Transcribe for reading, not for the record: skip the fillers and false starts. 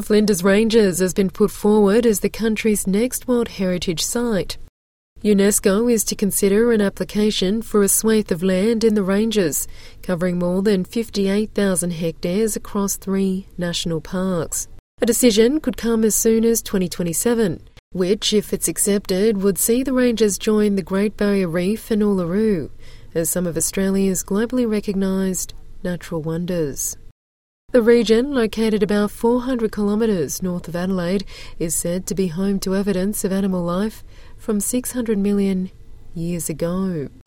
Flinders Ranges has been put forward as the country's next World Heritage Site. UNESCO is to consider an application for a swathe of land in the Ranges, covering more than 58,000 hectares across 3 national parks. A decision could come as soon as 2027, which, if it's accepted, would see the Ranges join the Great Barrier Reef and Uluru as some of Australia's globally recognised natural wonders. The region, located about 400 kilometres north of Adelaide, is said to be home to evidence of animal life from 600 million years ago.